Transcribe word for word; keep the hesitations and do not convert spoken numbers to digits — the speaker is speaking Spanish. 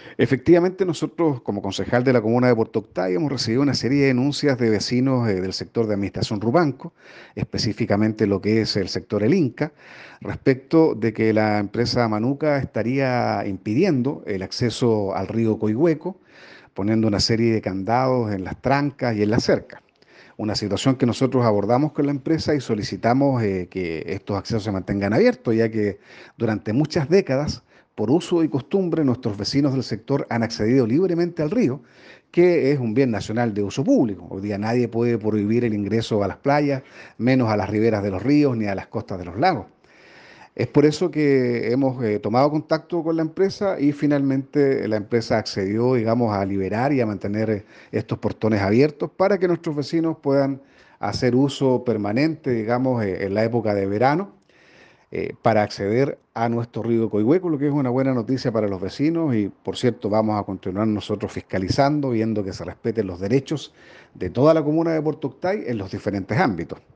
Efectivamente, nosotros como concejal de la comuna de Puerto Octay hemos recibido una serie de denuncias de vecinos eh, del sector de administración Rubanco, específicamente lo que es el sector El Inca, respecto de que la empresa Manuca estaría impidiendo el acceso al río Coihueco, poniendo una serie de candados en las trancas y en la cerca. Una situación que nosotros abordamos con la empresa y solicitamos eh, que estos accesos se mantengan abiertos, ya que durante muchas décadas, por uso y costumbre, nuestros vecinos del sector han accedido libremente al río, que es un bien nacional de uso público. Hoy día nadie puede prohibir el ingreso a las playas, menos a las riberas de los ríos ni a las costas de los lagos. Es por eso que hemos eh, tomado contacto con la empresa y finalmente la empresa accedió, digamos, a liberar y a mantener eh, estos portones abiertos para que nuestros vecinos puedan hacer uso permanente, digamos, eh, en la época de verano, eh, para acceder a nuestro río Coihueco, lo que es una buena noticia para los vecinos y, por cierto, vamos a continuar nosotros fiscalizando, viendo que se respeten los derechos de toda la comuna de Puerto Octay en los diferentes ámbitos.